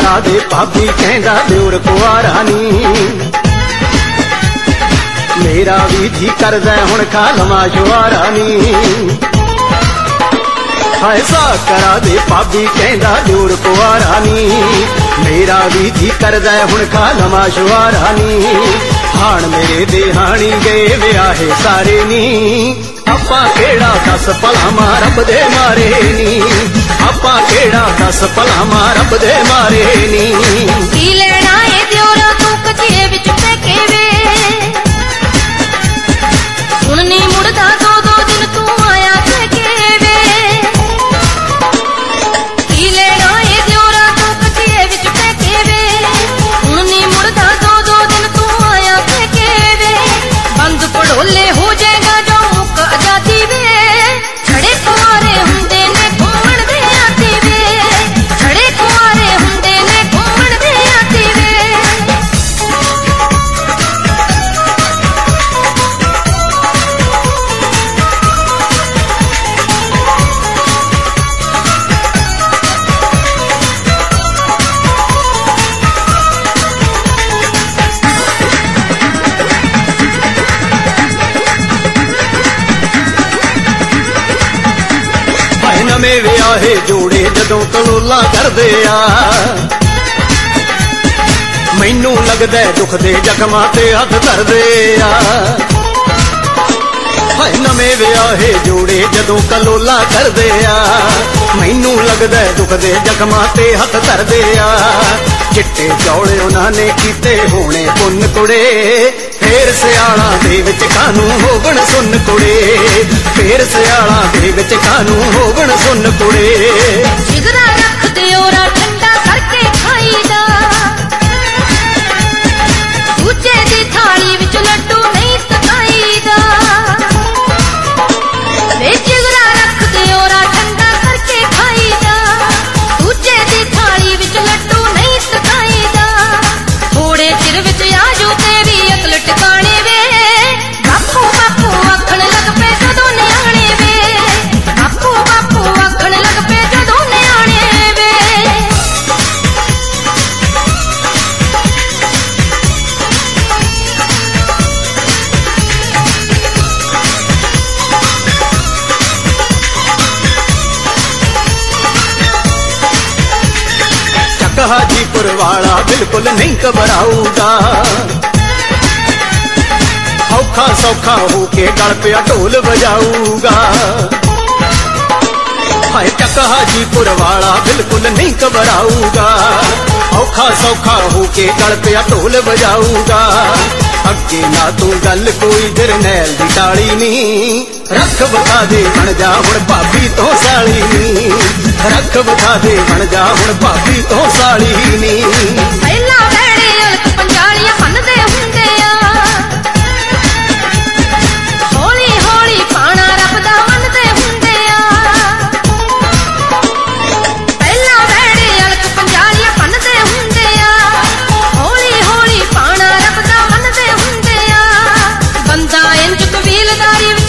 करा दे भाभी कहंदा दिउर कुआरा नी मेरा भी जी करदा हुण खा लवां शुआरा नी ऐसा करा दे भाभी कहंदा दिउर कुआरा नी मेरा भी जी करदा हुण खा लवां शुआरा नी हाण मेरे देहानी गए विआहे सारे नी आपा केड़ा दस भला रब दे मारे नी आपा केड़ा दस भला रब दे मारे नी की लेना है दियोरा तू कचरे विच पैके वे हुण नी मुड़दा दो दो दिन तू आया पैके वे की लेना है दियोरा तू कचरे विच पैके वे हुण नी मुड़दा दो दो दिन तू आया पैके वे बंद पड़ोले हो जाएगा जो मुक आजादी वे छड़े कुआरे हुंदे ने घूमण दे आती वे छड़े कुआरे हुंदे ने घूमण दे आती वे नवें विआहे जोड़े जदों कलोला करदे आ मैनू लगदा दुख दे जख्मां ते हथ धरदे आ हाय नवें विआहे जोड़े जदों कलोला करदे आ मैनू लगदा दुख दे जख्मां ते हथ धरदे आ चिट्टे चौले उन्हां ने कीते होने पुन्न कुड़े फेर सियाला दे विच कानू होवण सुन कुड़े फेर सियाला दे विच कानू होवण सुन कुड़े जिगरा रख दियोरा ठंडा करके खाईदा दूजे दी थाली विच लड्डू नहीं तकाईदा वे जिगरा रख दियोरा ठंडा करके खाईदा दूजे दी थाली विच लड्डू नहीं तकाईदा थोड़े चिर विच आजू तेरी अकल टिकाणे वे बापू बापू आखण लग पे जदों नियाणे वे बापू बापू आखण लग पे जदों नियाणे वे चक हाजीपुर वाला बिल्कुल नहीं घबराऊगा औखा सौखा होके गल पे ढोल बजाऊगा हाय चक हाजीपुर वाला बिल्कुल नहीं घबराऊगा औखा सौखा होके गल पे ढोल बजाऊगा अगे ना तू गल कोई जरनैल दी टाली नी रख बता दे बन जा हुण भाभी तो साली नी रख बता दे बन जा हुण भाभी तो साली नी पहला वेड़े अलक पंजालियां बनदे हुंदे आ हौली हौली पाना रब दा मनदे हुंदे आ पहला वेड़े अलक पंजालियां बनदे हुंदे आ हौली हौली पाना रब दा मनदे हुंदे आ बंदा इंज कबीलदारी